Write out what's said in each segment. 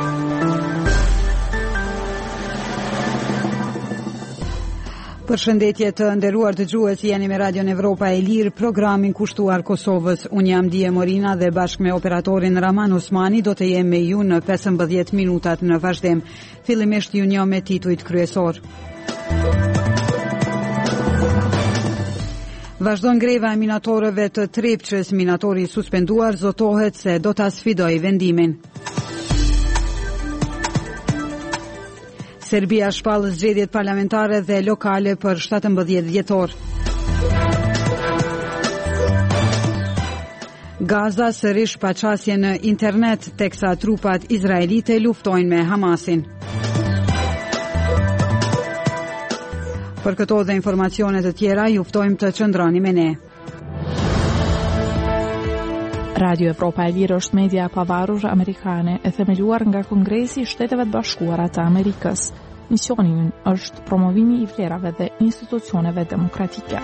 Përshëndetje të nderuar dëgjues, jeni me Radion Evropa e Lirë, programin kushtuar Kosovës. Unë jam Dije Morina dhe bashkë me operatorin Raman Osmani do të jem me ju në 15 minutat në vazhdim. Fillimisht ju njoh me titujt kryesor. Vazhdon greva e minatorëve të Trepçës, minatori suspenduar zotohet se do ta sfidojë vendimin. Serbia shpall zgjedhjet parlamentare dhe lokale për 17 dhjetor. Gaza sërish paqasje në internet, teksa trupat izraelite luftojnë me Hamasin. Për këto dhe informacione të tjera, ju ftojmë të qëndroni me ne. Radio Evropa e Lirë është media e pavarur amerikane e themeluar nga Kongresi i Shteteve të Bashkuara të Amerikës. Misioni i ynë është promovimi i vlerave dhe institucioneve demokratike.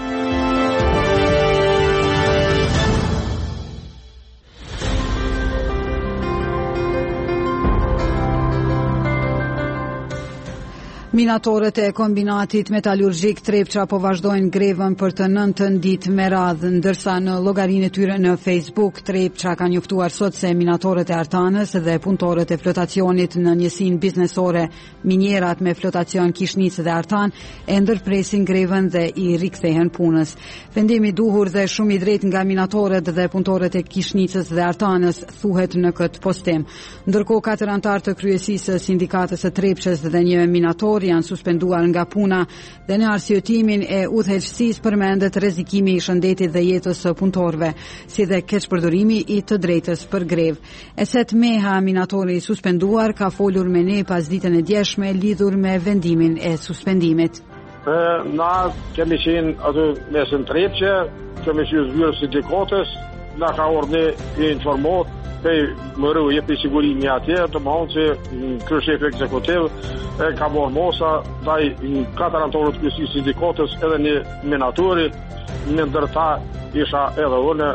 Minatorët e kombinatit metalurgjik Trepça po vazhdojnë grevën për të 9 ditë me radhë, ndërsa në llogarinë e tyre në Facebook Trepça ka njoftuar sot se minatorët e artanës dhe punëtorët e flotacionit në njësinë biznesore minierat me flotacion Kishnicë dhe Artan e ndërpresin grevën dhe i rikthehen punës. Vendimi i duhur dhe shumë i drejtë nga minatorët dhe punëtorët e Kishnicës dhe Artanës thuhet në këtë postim. Ndërkohë 4 anëtar të kryesisë së sindikatës së Trepçës dhe një minator janë suspenduar nga puna dhe në arsjetimin e udhëheqësisë përmendet rrezikimi i shëndetit dhe jetës së punëtorëve, si dhe keqpërdorimi i të drejtës për grevë. Eset Meha, minatori i suspenduar, ka folur me ne pas ditën e djeshme lidhur me vendimin e suspendimit. Na kemi qenë aty mesën Trepçe, kemi qenë zyrë sindikatës, na ka urdhë i informuar më rrë jepi sigurimi atje, të më honë që kryeshef ekzekutiv ka borë mosa, daj 4 anëtorët të kryesisë sindikatës edhe një minatori, në ndërta isha edhe unë,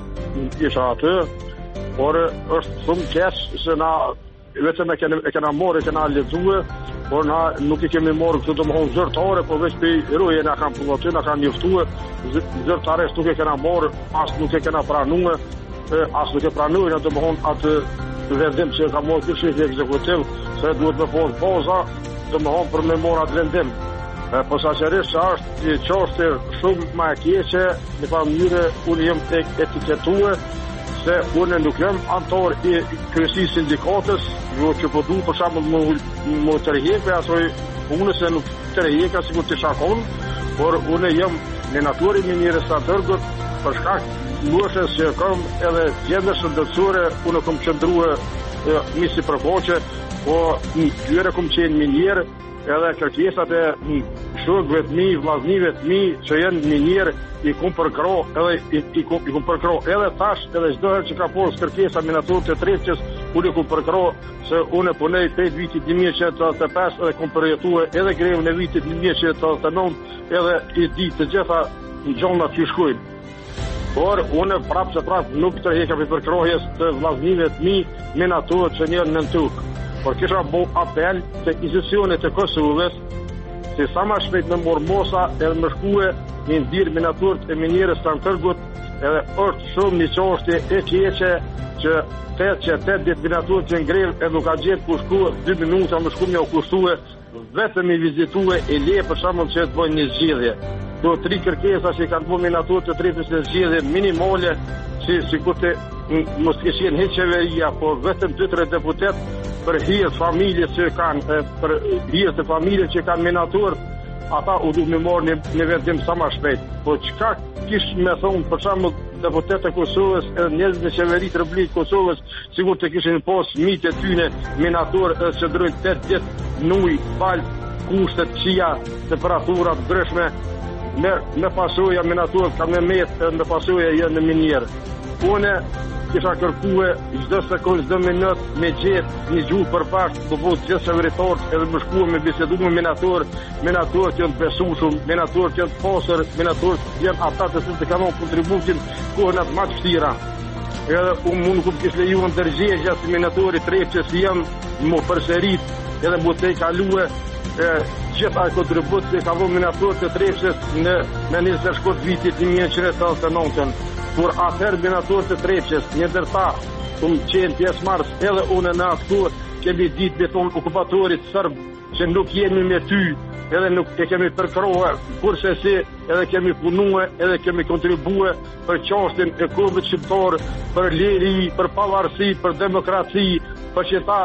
isha aty, por është shumë keq se na vetëm e kena morë, e kena lexue, por na nuk i kemi morë këtu të më honë zërtare, por veç për rruje na kam punë aty, na kam njoftue, zërtares nuk e kena morë, as nuk e kena pranuar. As nuk e pranojnë të më honë atë vendim që ka morë kërshif i ekzekutiv, se duhet me posë poza të më honë për me morë atë vendim. Posaçërisht që është qashtë shumë ma e keqe, në pa mënyre unë jem të etiketue, se unë nuk jem antar i kryesisë sindikatës, jo që po du për shembull më tërheqe asoj punës se nuk tërheqe sikur të shakon, por unë jem në naturi minierës së dërgut për shkak luashës që kam edhe gjendë shëndetësore, unë kam qëndruar misi për koqe, po në tyre kam qenë minierë, edhe kërkesat e shokëve të mi, vllaznive të mi që janë minierë, i kum përkro edhe i kum përkro edhe tash, edhe çdo herë që ka posë kërkesa minatorët e Trepçës, unë kum përkro se unë punej 8 vitit 1985 edhe kum përjetuar edhe grevën e vitit 1989, edhe i di të gjitha gjona që shkojnë. Por unë prapë nuk të heka për përkrohjes të vllaznive të mi minatorët që njërë në tukë. Por kisha bo apel të institucionet të Kosovës se sa ma shpejt me morë mosa edhe më shkue një ndirë minatorët e minierës të antërgut, edhe është shumë një qashtë e keqe që 8 ditë minatorët që në grevë edhe nuk ka gjithë ku shkue 2 minuta më shku një o kushtue vetëm i vizitue e le për shembull që të bëjnë një zgjedhje. Do 3 kërkesa që kanë bërë minatorët të Trepçës në zgjedhje minimale, sikur të mos kishin hiç qeveria, por vetëm 2-3 deputet për hir të familjes që kanë, për hir të familjes që kanë minator, ata u duhet më marrë në vendim sa më shpejt. Po çka kish më thonë për shembull deputetë e Kosovës, njerëz në qeveri të Republikës Kosovës, sigur të kishin pas mitë e tyne minator që drejt 8 ditë nuj, fal, kushtet, qia, temperatura të ndryshme, me pasoja minatorët ka me metë, me pasoja janë në minierë. Une kisha kërkue çdo sekundë, çdo minutë me gjetë një gjuhë përpashtë, të bëjë gjithë qeveritarët edhe më shkuar me bisedu me minatorët janë të besueshëm, minatorët janë të pasër, minatorët janë ata të cilët kanë kontributin kohën atë më të vështira. edhe unë nuk kishë leju në dërgjegja si minatori Trepçës jam më përsërit edhe më të i kalue gjitha e kontribut që ka vë minator të Trepçës në 20 shkurt vitit 1979, kur atëherë minator të Trepçës një ndërta qenë pjesë marës edhe unë në atë kemi ditë beton okupatorit sërb që nuk jemi me ty edhe nuk e kemi përkrohe kurse si edhe kemi punue edhe kemi kontribue për qashtin e kohëve shqiptar, për leri, për pavarësi, për demokraci, për që ta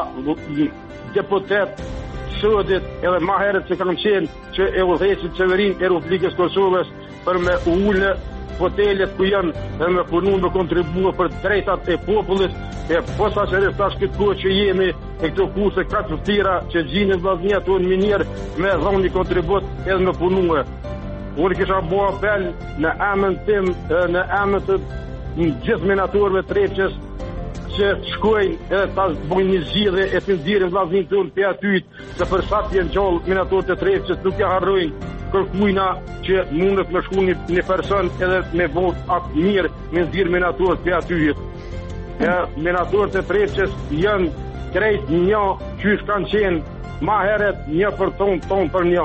deputet shëdit edhe ma herët që kanë qenë që e udhëheqin qeverin e Republikës Kosovës për me ullë hotelet ku janë dhe me punu me kontribua për drejtat e popullit e posa që rrëftash këtë kohë që jemi e këto kurse katë tira që gjinë vllaznia tonë minjerë me dhoni një kontribut edhe me punue. Unë kisha bo apel në emën tim, në emën të gjithë minatorëve Trepçës që shkojnë edhe ta bojnë një zgjidhje e të nxjerrin vllaznin tonë për atyt se për sa të jenë gjallë minatorët e Trepçës nuk ja harrojnë kërkujna që mundet me shku një person edhe me vot atë mirë me nxjerr minatorët për atyt. Minatorët e Trepçës janë krejt një qysh kanë qenë ma heret një për ton për një.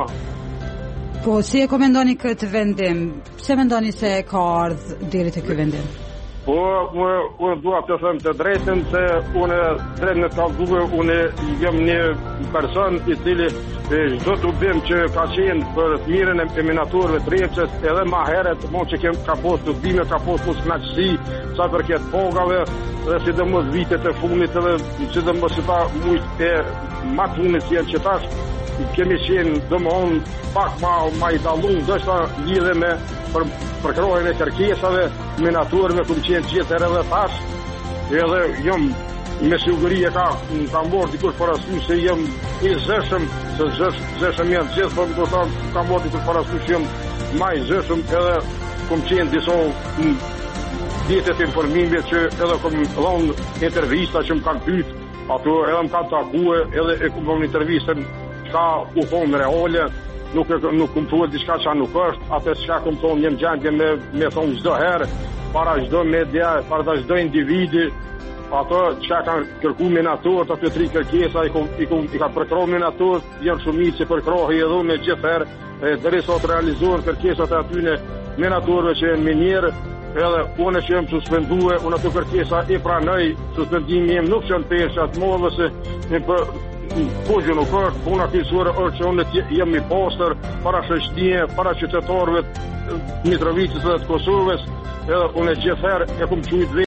Po, si e komendoni këtë vendim? Pse mendoni se ka ardhë deri te ky vendim? Po, unë dua të them të drejtën se unë drejt në kallëzue, unë jam një person i cili çdo të bim që ka qenë për të mirën e minatorëve Trepçës edhe ma heret, mos që ka posë të bime, ka posë mos knaqësi, sa përket pogave, dhe sidomos vitet e fundit edhe sidomos që ta mujt e ma të fundit si janë që tash, kemi qenë domthon pak ma i dallun, ndoshta lidhe me përkrohen e kërkesave minatorëve ku qenë gjithë edhe tash, edhe jam me siguri e ka marrë dikush parasysh se jam i zëshëm, se zëshëm janë gjithë, po do të ka marrë dikush parasysh jam ma i zëshëm edhe kum qenë disa djetet informime që edhe kum dhënë intervista që më kanë pyet, ato edhe më kanë takue edhe e kum dhënë intervistën ka u thonë reale, nuk kum thuar diçka që nuk është, atë çka kum thonë jem gjendje me thonë çdo herë, para çdo media, para çdo individi, ato çka kanë kërkuar minatorët, ato tri kërkesa i ka përkroh minatorët, janë shumicë që përkrohi edhe me gjithë herë, deri sot realizohen kërkesat e atyne minatorëve që janë minjerë, edhe unë që jem suspendue, unë ato kërkesa i pranoj, suspendimi jem nuk që në peshë atë modhe se po gjë nuk është, puna kësore është që unë jem i pastër para shoqënie, para qytetarëve Mitrovicës dhe të Kosovës, edhe unë gjithë herë e kum qujt